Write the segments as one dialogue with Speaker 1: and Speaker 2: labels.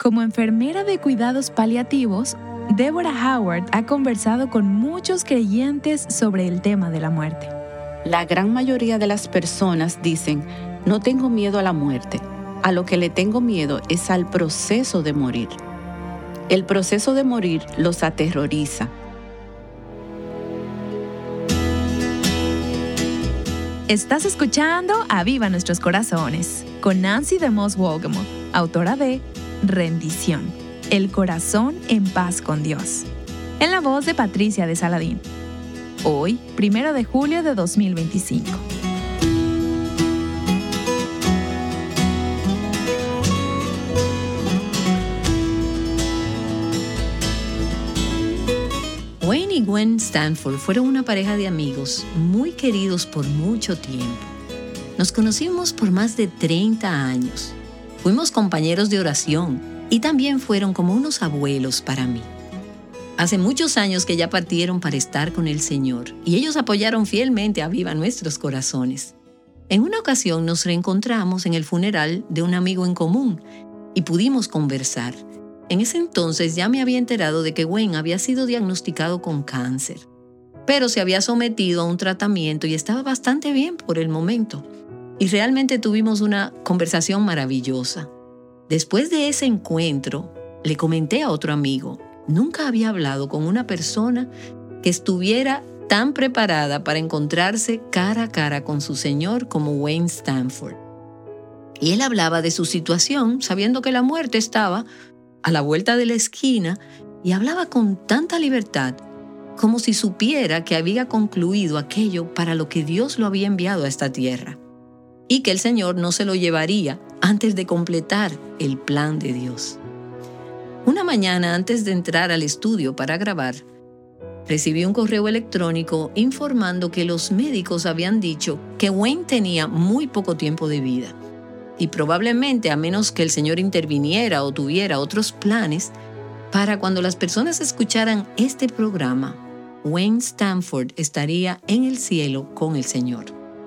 Speaker 1: Como enfermera de cuidados paliativos, Deborah Howard ha conversado con muchos creyentes sobre el tema de la muerte.
Speaker 2: La gran mayoría de las personas dicen, no tengo miedo a la muerte. A lo que le tengo miedo es al proceso de morir. El proceso de morir los aterroriza.
Speaker 1: Estás escuchando Aviva Nuestros Corazones con Nancy DeMoss Wolgemuth, autora de Rendición, el corazón en paz con Dios, en la voz de Patricia de Saladín. Hoy, 1 de julio de 2025.
Speaker 3: Wayne y Gwen Stanford fueron una pareja de amigos muy queridos por mucho tiempo. Nos conocimos por más de 30 años. Fuimos compañeros de oración y también fueron como unos abuelos para mí. Hace muchos años que ya partieron para estar con el Señor y ellos apoyaron fielmente a Aviva Nuestros Corazones. En una ocasión nos reencontramos en el funeral de un amigo en común y pudimos conversar. En ese entonces ya me había enterado de que Wayne había sido diagnosticado con cáncer, pero se había sometido a un tratamiento y estaba bastante bien por el momento. Y realmente tuvimos una conversación maravillosa. Después de ese encuentro, le comenté a otro amigo, nunca había hablado con una persona que estuviera tan preparada para encontrarse cara a cara con su Señor como Wayne Stanford. Y él hablaba de su situación, sabiendo que la muerte estaba a la vuelta de la esquina, y hablaba con tanta libertad, como si supiera que había concluido aquello para lo que Dios lo había enviado a esta tierra, y que el Señor no se lo llevaría antes de completar el plan de Dios. Una mañana, antes de entrar al estudio para grabar, recibí un correo electrónico informando que los médicos habían dicho que Wayne tenía muy poco tiempo de vida. Y probablemente, a menos que el Señor interviniera o tuviera otros planes, para cuando las personas escucharan este programa, Wayne Stanford estaría en el cielo con el Señor.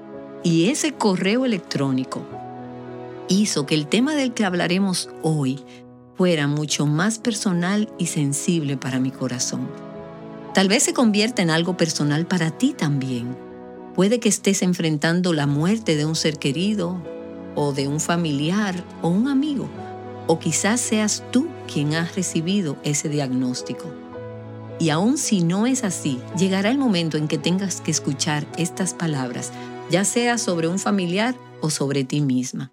Speaker 3: Y ese correo electrónico hizo que el tema del que hablaremos hoy fuera mucho más personal y sensible para mi corazón. Tal vez se convierta en algo personal para ti también. Puede que estés enfrentando la muerte de un ser querido, o de un familiar o un amigo, o quizás seas tú quien has recibido ese diagnóstico. Y aun si no es así, llegará el momento en que tengas que escuchar estas palabras, ya sea sobre un familiar o sobre ti misma.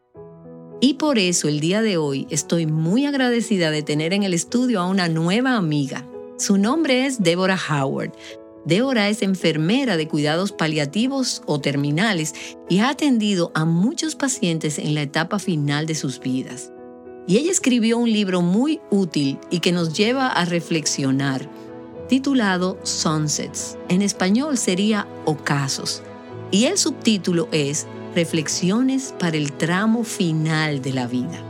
Speaker 3: Y por eso el día de hoy estoy muy agradecida de tener en el estudio a una nueva amiga. Su nombre es Deborah Howard. Deborah es enfermera de cuidados paliativos o terminales y ha atendido a muchos pacientes en la etapa final de sus vidas. Y ella escribió un libro muy útil y que nos lleva a reflexionar, titulado Sunsets. En español sería Ocasos. Y el subtítulo es Reflexiones para el tramo final de la vida.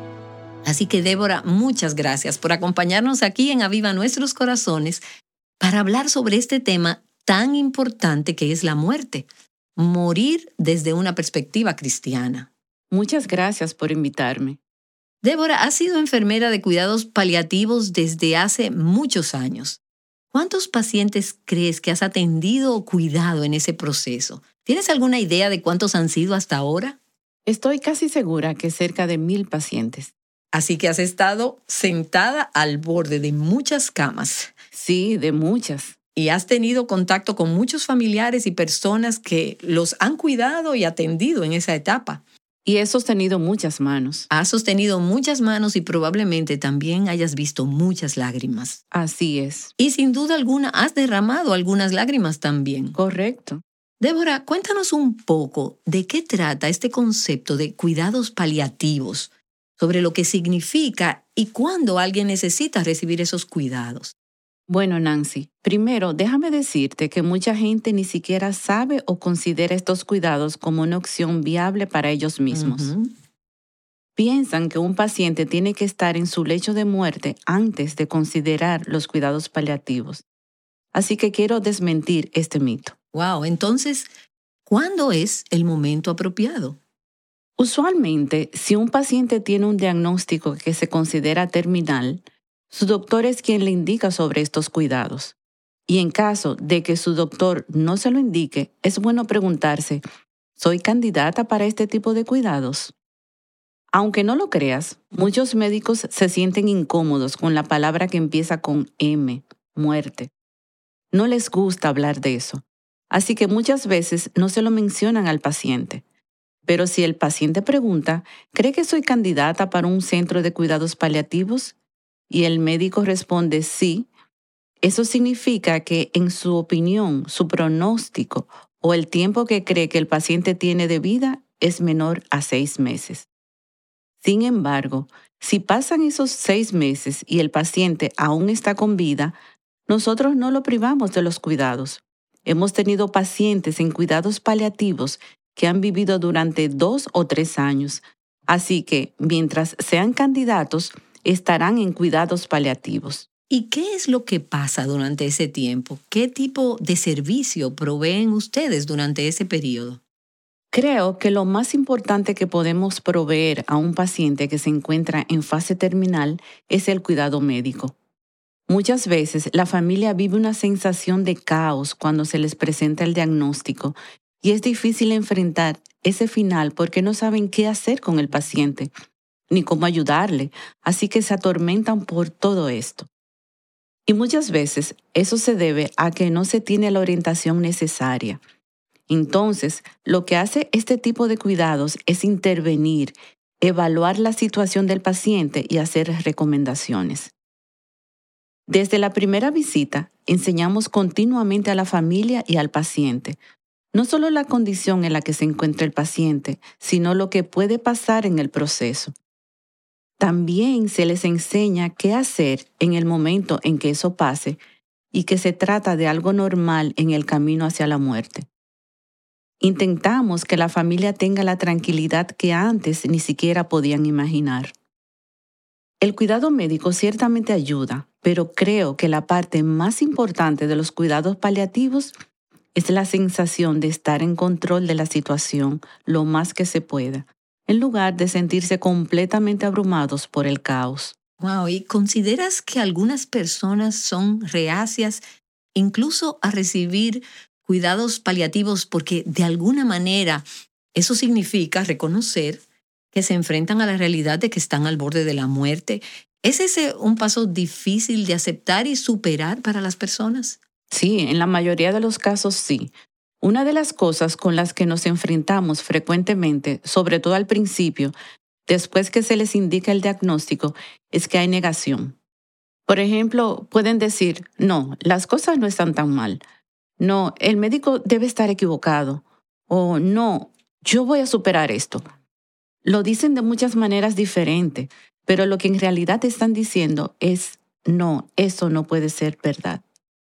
Speaker 3: Así que Deborah, muchas gracias por acompañarnos aquí en Aviva Nuestros Corazones para hablar sobre este tema tan importante que es la muerte, morir desde una perspectiva cristiana.
Speaker 2: Muchas gracias por invitarme.
Speaker 3: Deborah ha sido enfermera de cuidados paliativos desde hace muchos años. ¿Cuántos pacientes crees que has atendido o cuidado en ese proceso? ¿Tienes alguna idea de cuántos han sido hasta ahora?
Speaker 2: Estoy casi segura que cerca de 1,000 pacientes.
Speaker 3: Así que has estado sentada al borde de muchas camas.
Speaker 2: Sí, de muchas.
Speaker 3: Y has tenido contacto con muchos familiares y personas que los han cuidado y atendido en esa etapa.
Speaker 2: Y he sostenido muchas manos.
Speaker 3: Has sostenido muchas manos y probablemente también hayas visto muchas lágrimas.
Speaker 2: Así es.
Speaker 3: Y sin duda alguna has derramado algunas lágrimas también.
Speaker 2: Correcto.
Speaker 3: Deborah, cuéntanos un poco de qué trata este concepto de cuidados paliativos, sobre lo que significa y cuándo alguien necesita recibir esos cuidados.
Speaker 2: Bueno, Nancy, primero déjame decirte que mucha gente ni siquiera sabe o considera estos cuidados como una opción viable para ellos mismos. Piensan que un paciente tiene que estar en su lecho de muerte antes de considerar los cuidados paliativos. Así que quiero desmentir este mito.
Speaker 3: Wow, entonces, ¿cuándo es el momento apropiado?
Speaker 2: Usualmente, si un paciente tiene un diagnóstico que se considera terminal, su doctor es quien le indica sobre estos cuidados. Y en caso de que su doctor no se lo indique, es bueno preguntarse, ¿soy candidata para este tipo de cuidados? Aunque no lo creas, muchos médicos se sienten incómodos con la palabra que empieza con M, muerte. No les gusta hablar de eso, así que muchas veces no se lo mencionan al paciente. Pero si el paciente pregunta, ¿cree que soy candidata para un centro de cuidados paliativos? Y el médico responde sí, eso significa que en su opinión, su pronóstico o el tiempo que cree que el paciente tiene de vida es menor a 6 meses. Sin embargo, si pasan esos 6 meses y el paciente aún está con vida, nosotros no lo privamos de los cuidados. Hemos tenido pacientes en cuidados paliativos que han vivido durante 2 o 3 años, así que mientras sean candidatos, estarán en cuidados paliativos.
Speaker 3: ¿Y qué es lo que pasa durante ese tiempo? ¿Qué tipo de servicio proveen ustedes durante ese periodo?
Speaker 2: Creo que lo más importante que podemos proveer a un paciente que se encuentra en fase terminal es el cuidado médico. Muchas veces la familia vive una sensación de caos cuando se les presenta el diagnóstico y es difícil enfrentar ese final porque no saben qué hacer con el paciente ni cómo ayudarle, así que se atormentan por todo esto. Y muchas veces eso se debe a que no se tiene la orientación necesaria. Entonces, lo que hace este tipo de cuidados es intervenir, evaluar la situación del paciente y hacer recomendaciones. Desde la primera visita, enseñamos continuamente a la familia y al paciente, no solo la condición en la que se encuentra el paciente, sino lo que puede pasar en el proceso. También se les enseña qué hacer en el momento en que eso pase y que se trata de algo normal en el camino hacia la muerte. Intentamos que la familia tenga la tranquilidad que antes ni siquiera podían imaginar. El cuidado médico ciertamente ayuda, pero creo que la parte más importante de los cuidados paliativos es la sensación de estar en control de la situación lo más que se pueda, en lugar de sentirse completamente abrumados por el caos.
Speaker 3: Wow, ¿y consideras que algunas personas son reacias incluso a recibir cuidados paliativos porque de alguna manera eso significa reconocer que se enfrentan a la realidad de que están al borde de la muerte? ¿Es ese un paso difícil de aceptar y superar para las personas?
Speaker 2: Sí, en la mayoría de los casos sí. Una de las cosas con las que nos enfrentamos frecuentemente, sobre todo al principio, después que se les indica el diagnóstico, es que hay negación. Por ejemplo, pueden decir, no, las cosas no están tan mal. No, el médico debe estar equivocado. O no, yo voy a superar esto. Lo dicen de muchas maneras diferentes, pero lo que en realidad están diciendo es, no, eso no puede ser verdad.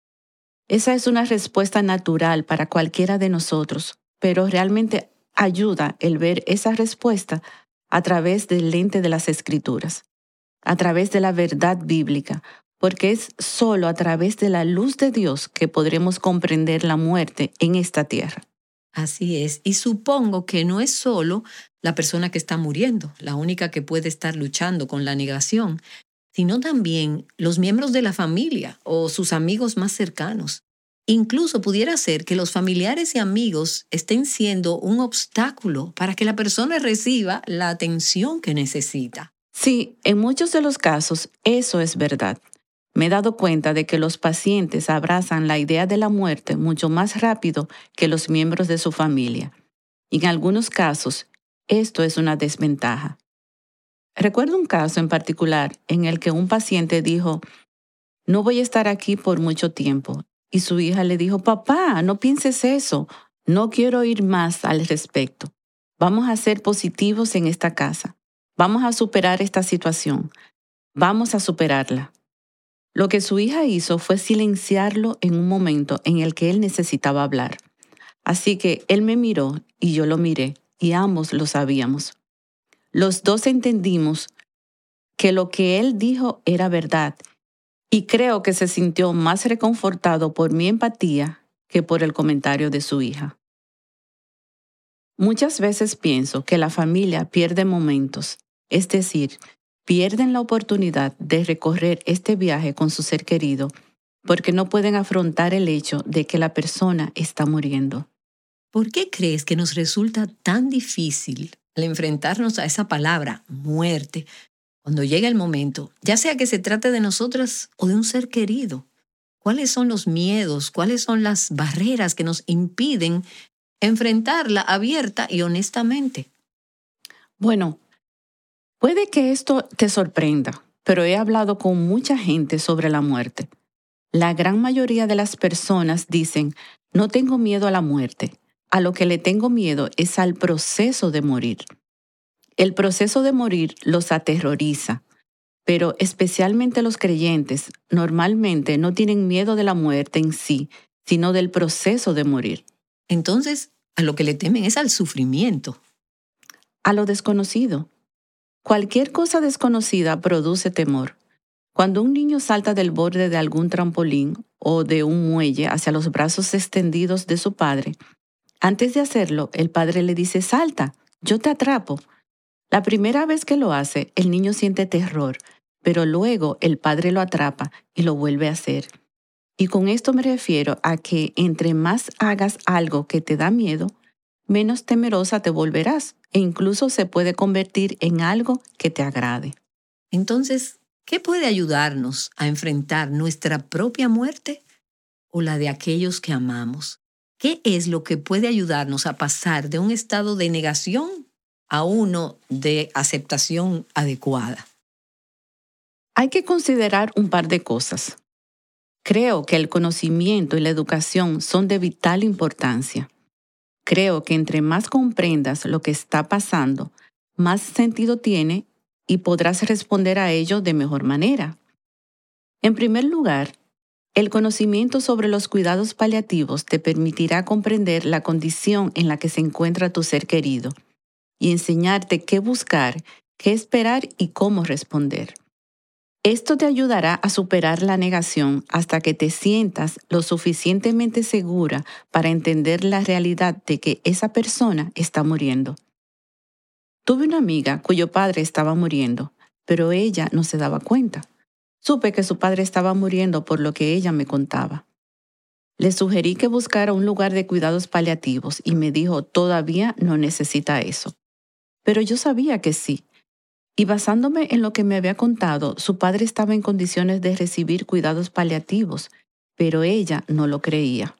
Speaker 2: Esa es una respuesta natural para cualquiera de nosotros, pero realmente ayuda el ver esa respuesta a través del lente de las Escrituras, a través de la verdad bíblica, porque es solo a través de la luz de Dios que podremos comprender la muerte en esta tierra.
Speaker 3: Así es, y supongo que no es solo la persona que está muriendo, la única que puede estar luchando con la negación, sino también los miembros de la familia o sus amigos más cercanos. Incluso pudiera ser que los familiares y amigos estén siendo un obstáculo para que la persona reciba la atención que necesita.
Speaker 2: Sí, en muchos de los casos eso es verdad. Me he dado cuenta de que los pacientes abrazan la idea de la muerte mucho más rápido que los miembros de su familia. Y en algunos casos, esto es una desventaja. Recuerdo un caso en particular en el que un paciente dijo, no voy a estar aquí por mucho tiempo. Y su hija le dijo, papá, no pienses eso. No quiero oír más al respecto. Vamos a ser positivos en esta casa. Vamos a superar esta situación. Vamos a superarla. Lo que su hija hizo fue silenciarlo en un momento en el que él necesitaba hablar. Así que él me miró y yo lo miré y ambos lo sabíamos. Los dos entendimos que lo que él dijo era verdad y creo que se sintió más reconfortado por mi empatía que por el comentario de su hija. Muchas veces pienso que la familia pierde momentos, es decir, pierden la oportunidad de recorrer este viaje con su ser querido porque no pueden afrontar el hecho de que la persona está muriendo.
Speaker 3: ¿Por qué crees que nos resulta tan difícil al enfrentarnos a esa palabra, muerte, cuando llega el momento, ya sea que se trate de nosotras o de un ser querido? ¿Cuáles son los miedos? ¿Cuáles son las barreras que nos impiden enfrentarla abierta y honestamente?
Speaker 2: Bueno, puede que esto te sorprenda, pero he hablado con mucha gente sobre la muerte. La gran mayoría de las personas dicen, no tengo miedo a la muerte. A lo que le tengo miedo es al proceso de morir. El proceso de morir los aterroriza, pero especialmente los creyentes normalmente no tienen miedo de la muerte en sí, sino del proceso de morir.
Speaker 3: Entonces, a lo que le temen es al sufrimiento.
Speaker 2: A lo desconocido. Cualquier cosa desconocida produce temor. Cuando un niño salta del borde de algún trampolín o de un muelle hacia los brazos extendidos de su padre, antes de hacerlo, el padre le dice, salta, yo te atrapo. La primera vez que lo hace, el niño siente terror, pero luego el padre lo atrapa y lo vuelve a hacer. Y con esto me refiero a que entre más hagas algo que te da miedo, menos temerosa te volverás e incluso se puede convertir en algo que te agrade.
Speaker 3: Entonces, ¿qué puede ayudarnos a enfrentar nuestra propia muerte o la de aquellos que amamos? ¿Qué es lo que puede ayudarnos a pasar de un estado de negación a uno de aceptación adecuada?
Speaker 2: Hay que considerar un par de cosas. Creo que el conocimiento y la educación son de vital importancia. Creo que entre más comprendas lo que está pasando, más sentido tiene y podrás responder a ello de mejor manera. En primer lugar, el conocimiento sobre los cuidados paliativos te permitirá comprender la condición en la que se encuentra tu ser querido y enseñarte qué buscar, qué esperar y cómo responder. Esto te ayudará a superar la negación hasta que te sientas lo suficientemente segura para entender la realidad de que esa persona está muriendo. Tuve una amiga cuyo padre estaba muriendo, pero ella no se daba cuenta. Supe que su padre estaba muriendo por lo que ella me contaba. Le sugerí que buscara un lugar de cuidados paliativos y me dijo, todavía no necesita eso. Pero yo sabía que sí. Y basándome en lo que me había contado, su padre estaba en condiciones de recibir cuidados paliativos, pero ella no lo creía.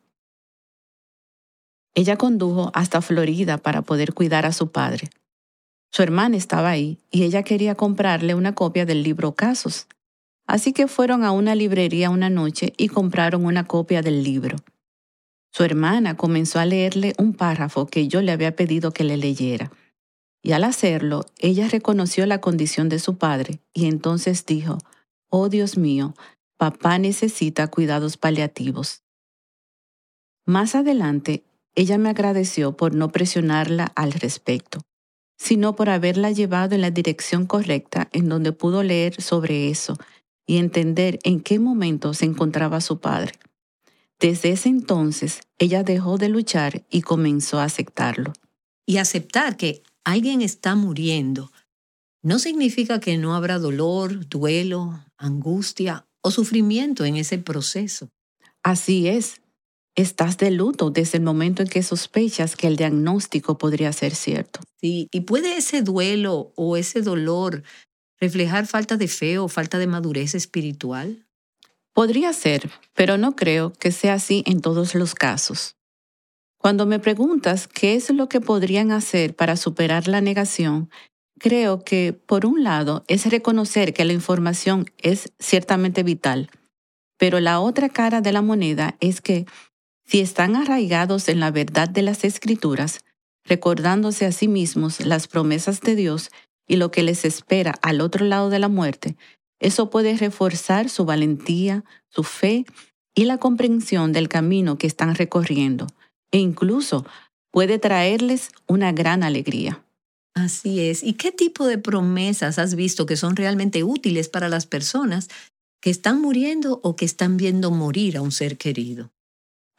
Speaker 2: Ella condujo hasta Florida para poder cuidar a su padre. Su hermana estaba ahí y ella quería comprarle una copia del libro Casos. Así que fueron a una librería una noche y compraron una copia del libro. Su hermana comenzó a leerle un párrafo que yo le había pedido que le leyera. Y al hacerlo, ella reconoció la condición de su padre y entonces dijo, «Oh Dios mío, papá necesita cuidados paliativos». Más adelante, ella me agradeció por no presionarla al respecto, sino por haberla llevado en la dirección correcta en donde pudo leer sobre eso y entender en qué momento se encontraba su padre. Desde ese entonces, ella dejó de luchar y comenzó a aceptarlo.
Speaker 3: Y aceptar que alguien está muriendo no significa que no habrá dolor, duelo, angustia o sufrimiento en ese proceso.
Speaker 2: Así es. Estás de luto desde el momento en que sospechas que el diagnóstico podría ser cierto.
Speaker 3: Sí, y puede ese duelo o ese dolor reflejar falta de fe o falta de madurez espiritual.
Speaker 2: Podría ser, pero no creo que sea así en todos los casos. Cuando me preguntas qué es lo que podrían hacer para superar la negación, creo que, por un lado, es reconocer que la información es ciertamente vital, pero la otra cara de la moneda es que, si están arraigados en la verdad de las Escrituras, recordándose a sí mismos las promesas de Dios y lo que les espera al otro lado de la muerte, eso puede reforzar su valentía, su fe y la comprensión del camino que están recorriendo, e incluso puede traerles una gran alegría.
Speaker 3: Así es. ¿Y qué tipo de promesas has visto que son realmente útiles para las personas que están muriendo o que están viendo morir a un ser querido?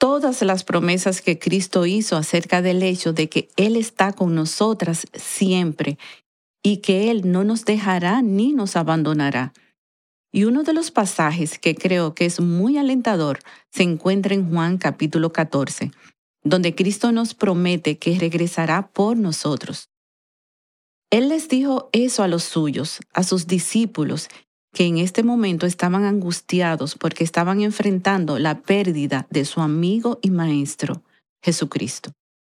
Speaker 2: todas las promesas que Cristo hizo acerca del hecho de que Él está con nosotras siempre y que Él no nos dejará ni nos abandonará. Y uno de los pasajes que creo que es muy alentador se encuentra en Juan capítulo 14, donde Cristo nos promete que regresará por nosotros. Él les dijo eso a los suyos, a sus discípulos, que en este momento estaban angustiados porque estaban enfrentando la pérdida de su amigo y maestro, Jesucristo.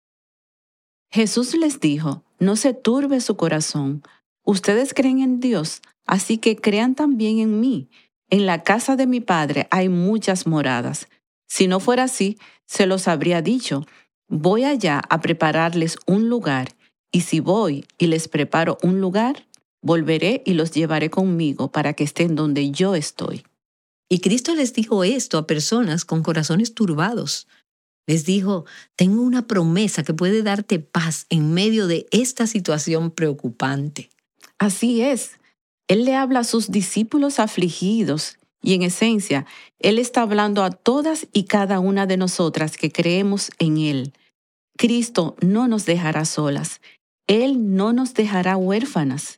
Speaker 2: Jesús les dijo, no se turbe su corazón. Ustedes creen en Dios, así que crean también en mí. En la casa de mi Padre hay muchas moradas. Si no fuera así, se los habría dicho. Voy allá a prepararles un lugar, y si voy y les preparo un lugar, volveré y los llevaré conmigo para que estén donde yo estoy.
Speaker 3: Y Cristo les dijo esto a personas con corazones turbados. Les dijo, tengo una promesa que puede darte paz en medio de esta situación preocupante.
Speaker 2: Así es. Él le habla a sus discípulos afligidos y en esencia, Él está hablando a todas y cada una de nosotras que creemos en Él. Cristo no nos dejará solas. Él no nos dejará huérfanas.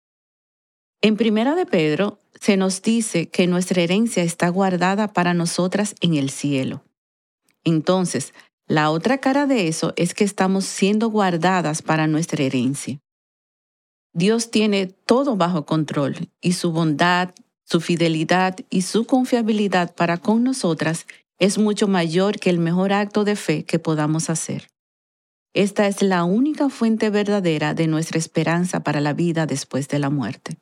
Speaker 2: En 1 de Pedro se nos dice que nuestra herencia está guardada para nosotras en el cielo. Entonces, la otra cara de eso es que estamos siendo guardadas para nuestra herencia. Dios tiene todo bajo control y su bondad, su fidelidad y su confiabilidad para con nosotras es mucho mayor que el mejor acto de fe que podamos hacer. Esta es la única fuente verdadera de nuestra esperanza para la vida después de la muerte.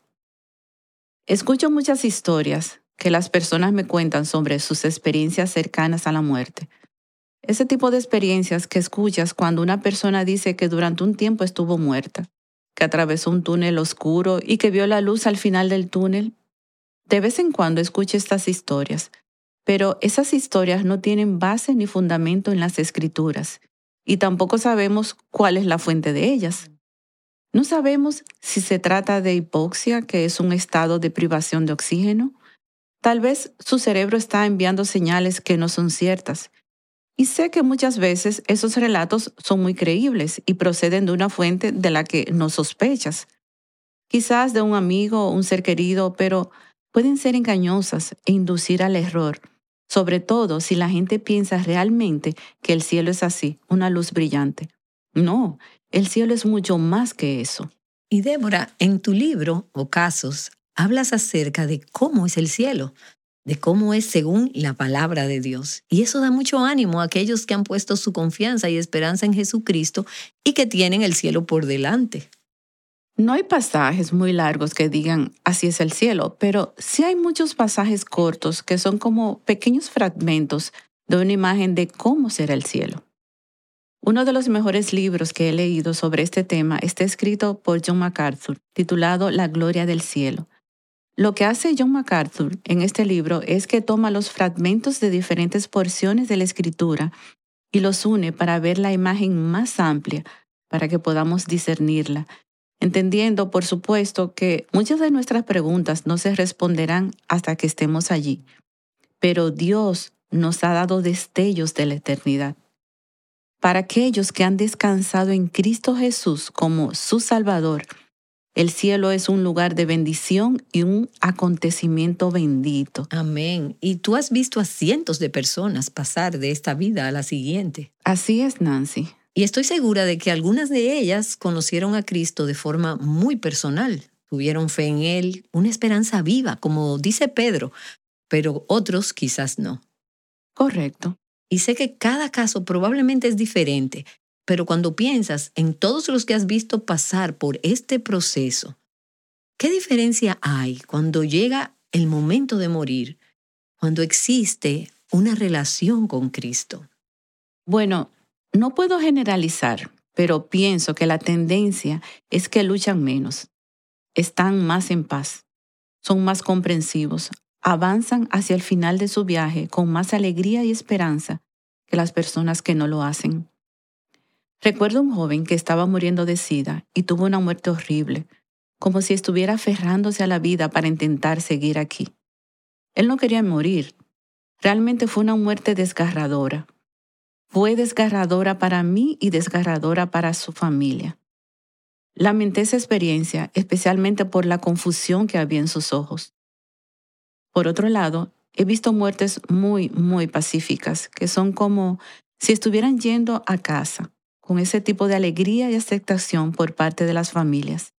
Speaker 2: Escucho muchas historias que las personas me cuentan sobre sus experiencias cercanas a la muerte. Ese tipo de experiencias que escuchas cuando una persona dice que durante un tiempo estuvo muerta, que atravesó un túnel oscuro y que vio la luz al final del túnel. De vez en cuando escucho estas historias, pero esas historias no tienen base ni fundamento en las Escrituras y tampoco sabemos cuál es la fuente de ellas. No sabemos si se trata de hipoxia, que es un estado de privación de oxígeno. Tal vez su cerebro está enviando señales que no son ciertas. Y sé que muchas veces esos relatos son muy creíbles y proceden de una fuente de la que no sospechas. Quizás de un amigo o un ser querido, pero pueden ser engañosas e inducir al error, sobre todo si la gente piensa realmente que el cielo es así, una luz brillante. No, el cielo es mucho más que eso.
Speaker 3: Y Débora, en tu libro, o casos, hablas acerca de cómo es el cielo, de cómo es según la palabra de Dios. Y eso da mucho ánimo a aquellos que han puesto su confianza y esperanza en Jesucristo y que tienen el cielo por delante.
Speaker 2: No hay pasajes muy largos que digan así es el cielo, pero sí hay muchos pasajes cortos que son como pequeños fragmentos de una imagen de cómo será el cielo. Uno de los mejores libros que he leído sobre este tema está escrito por John MacArthur, titulado La gloria del cielo. Lo que hace John MacArthur en este libro es que toma los fragmentos de diferentes porciones de la Escritura y los une para ver la imagen más amplia, para que podamos discernirla, entendiendo, por supuesto, que muchas de nuestras preguntas no se responderán hasta que estemos allí. Pero Dios nos ha dado destellos de la eternidad. Para aquellos que han descansado en Cristo Jesús como su Salvador, el cielo es un lugar de bendición y un acontecimiento bendito.
Speaker 3: Amén. Y tú has visto a cientos de personas pasar de esta vida a la siguiente.
Speaker 2: Así es, Nancy.
Speaker 3: Y estoy segura de que algunas de ellas conocieron a Cristo de forma muy personal. Tuvieron fe en Él, una esperanza viva, como dice Pedro, pero otros quizás no.
Speaker 2: Correcto.
Speaker 3: Y sé que cada caso probablemente es diferente, pero cuando piensas en todos los que has visto pasar por este proceso, ¿qué diferencia hay cuando llega el momento de morir, cuando existe una relación con Cristo?
Speaker 2: Bueno, no puedo generalizar, pero pienso que la tendencia es que luchan menos, están más en paz, son más comprensivos, avanzan hacia el final de su viaje con más alegría y esperanza que las personas que no lo hacen. Recuerdo un joven que estaba muriendo de SIDA y tuvo una muerte horrible, como si estuviera aferrándose a la vida para intentar seguir aquí. Él no quería morir. Realmente fue una muerte desgarradora. fue desgarradora para mí y desgarradora para su familia. Lamenté esa experiencia, especialmente por la confusión que había en sus ojos. Por otro lado, he visto muertes muy, muy pacíficas, que son como si estuvieran yendo a casa, con ese tipo de alegría y aceptación por parte de las familias.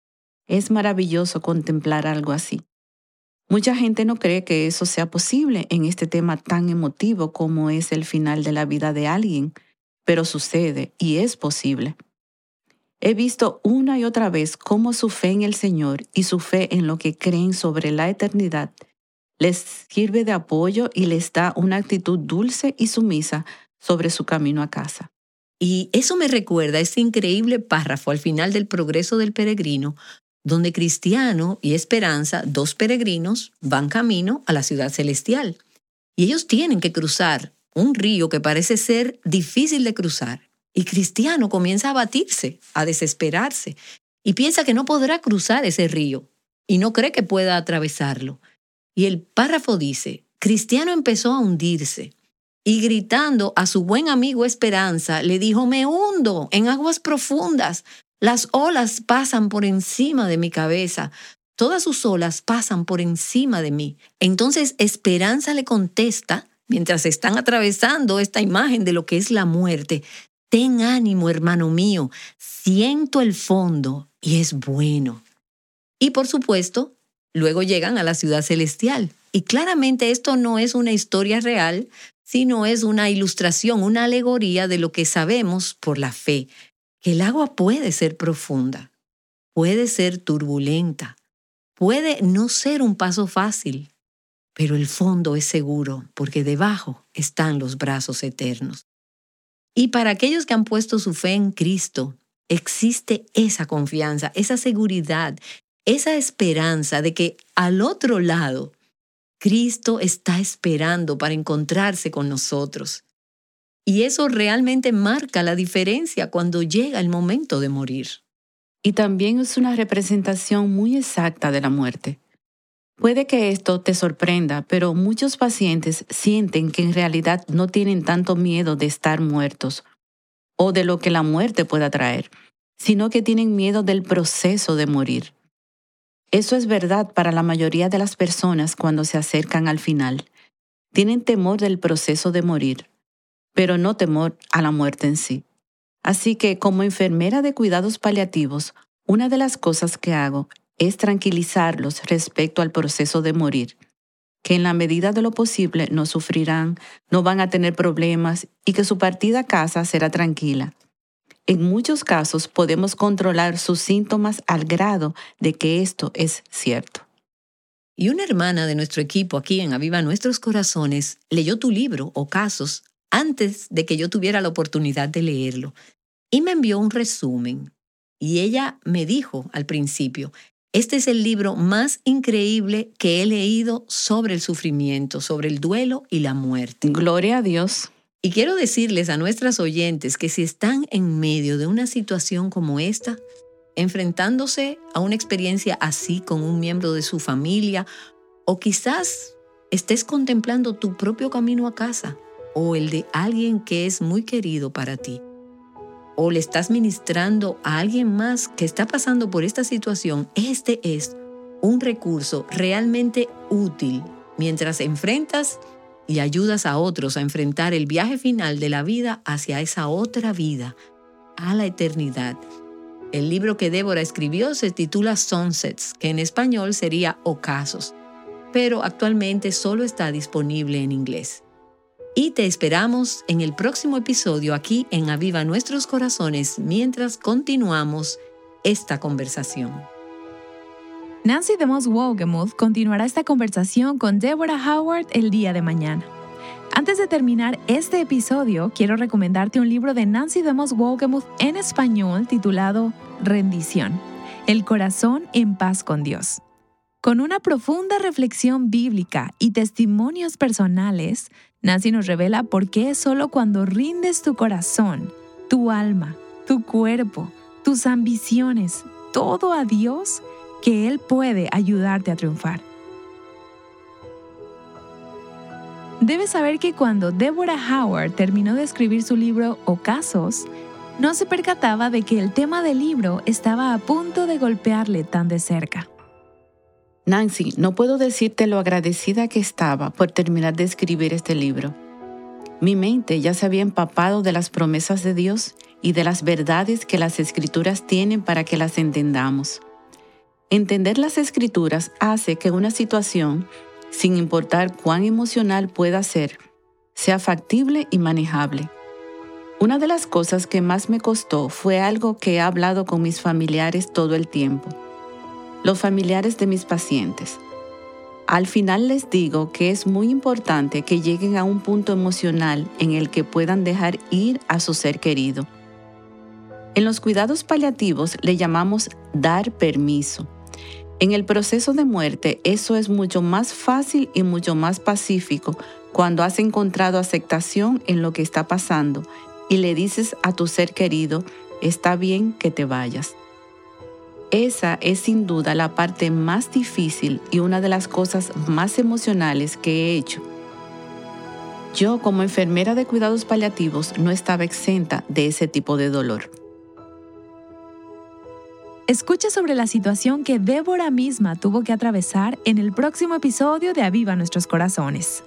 Speaker 2: Es maravilloso contemplar algo así. Mucha gente no cree que eso sea posible en este tema tan emotivo como es el final de la vida de alguien, pero sucede y es posible. He visto una y otra vez cómo su fe en el Señor y su fe en lo que creen sobre la eternidad les sirve de apoyo y les da una actitud dulce y sumisa sobre su camino a casa.
Speaker 3: Y eso me recuerda a ese increíble párrafo al final del Progreso del Peregrino, donde Cristiano y Esperanza, 2 peregrinos, van camino a la ciudad celestial. Y ellos tienen que cruzar un río que parece ser difícil de cruzar. Y Cristiano comienza a abatirse, a desesperarse, y piensa que no podrá cruzar ese río, y no cree que pueda atravesarlo. Y el párrafo dice, Cristiano empezó a hundirse, y gritando a su buen amigo Esperanza, le dijo, me hundo en aguas profundas. Las olas pasan por encima de mi cabeza. Todas sus olas pasan por encima de mí. Entonces Esperanza le contesta, mientras están atravesando esta imagen de lo que es la muerte, ten ánimo, hermano mío, siento el fondo y es bueno. Y por supuesto, luego llegan a la ciudad celestial. Y claramente esto no es una historia real, sino es una ilustración, una alegoría de lo que sabemos por la fe, que el agua puede ser profunda, puede ser turbulenta, puede no ser un paso fácil, pero el fondo es seguro porque debajo están los brazos eternos. Y para aquellos que han puesto su fe en Cristo, existe esa confianza, esa seguridad, esa esperanza de que al otro lado, Cristo está esperando para encontrarse con nosotros. Y eso realmente marca la diferencia cuando llega el momento de morir.
Speaker 2: Y también es una representación muy exacta de la muerte. Puede que esto te sorprenda, pero muchos pacientes sienten que en realidad no tienen tanto miedo de estar muertos o de lo que la muerte pueda traer, sino que tienen miedo del proceso de morir. Eso es verdad para la mayoría de las personas cuando se acercan al final. Tienen temor del proceso de morir, pero no temor a la muerte en sí. Así que, como enfermera de cuidados paliativos, una de las cosas que hago es tranquilizarlos respecto al proceso de morir, que en la medida de lo posible no sufrirán, no van a tener problemas y que su partida a casa será tranquila. En muchos casos podemos controlar sus síntomas al grado de que esto es cierto.
Speaker 3: Y una hermana de nuestro equipo aquí en Aviva Nuestros Corazones leyó tu libro o casos antes de que yo tuviera la oportunidad de leerlo y me envió un resumen. Y ella me dijo al principio, este es el libro más increíble que he leído sobre el sufrimiento, sobre el duelo y la muerte.
Speaker 2: Gloria a Dios.
Speaker 3: Y quiero decirles a nuestras oyentes que si están en medio de una situación como esta, enfrentándose a una experiencia así con un miembro de su familia, o quizás estés contemplando tu propio camino a casa, o el de alguien que es muy querido para ti, o le estás ministrando a alguien más que está pasando por esta situación, este es un recurso realmente útil mientras enfrentas y ayudas a otros a enfrentar el viaje final de la vida hacia esa otra vida, a la eternidad. El libro que Débora escribió se titula Sunsets, que en español sería Ocasos, pero actualmente solo está disponible en inglés. Y te esperamos en el próximo episodio aquí en Aviva Nuestros Corazones mientras continuamos esta conversación.
Speaker 1: Nancy DeMoss Wolgemuth continuará esta conversación con Deborah Howard el día de mañana. Antes de terminar este episodio, quiero recomendarte un libro de Nancy DeMoss Wolgemuth en español titulado Rendición, el corazón en paz con Dios. Con una profunda reflexión bíblica y testimonios personales, Nancy nos revela por qué es solo cuando rindes tu corazón, tu alma, tu cuerpo, tus ambiciones, todo a Dios, que Él puede ayudarte a triunfar. Debes saber que cuando Deborah Howard terminó de escribir su libro Ocasos, no se percataba de que el tema del libro estaba a punto de golpearle tan de cerca.
Speaker 2: Nancy, no puedo decirte lo agradecida que estaba por terminar de escribir este libro. Mi mente ya se había empapado de las promesas de Dios y de las verdades que las Escrituras tienen para que las entendamos. Entender las Escrituras hace que una situación, sin importar cuán emocional pueda ser, sea factible y manejable. Una de las cosas que más me costó fue algo que he hablado con mis familiares todo el tiempo. Los familiares de mis pacientes. Al final les digo que es muy importante que lleguen a un punto emocional en el que puedan dejar ir a su ser querido. En los cuidados paliativos le llamamos dar permiso. En el proceso de muerte eso es mucho más fácil y mucho más pacífico cuando has encontrado aceptación en lo que está pasando y le dices a tu ser querido, está bien que te vayas. Esa es sin duda la parte más difícil y una de las cosas más emocionales que he hecho. Yo, como enfermera de cuidados paliativos, no estaba exenta de ese tipo de dolor.
Speaker 1: Escucha sobre la situación que Débora misma tuvo que atravesar en el próximo episodio de Aviva Nuestros Corazones.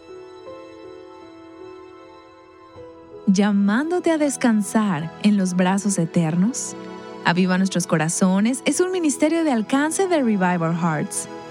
Speaker 1: Llamándote a descansar en los brazos eternos, Aviva Nuestros Corazones es un ministerio de alcance de Revival Hearts.